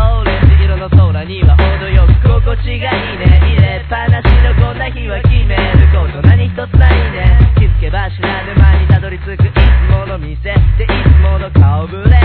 オレンジ色の空には程よく心地がいいね。入れっぱなしのこんな日は決めること何一つないね。気づけば知らぬ間にたどり着くいつもの店でいつもの顔ぶれ。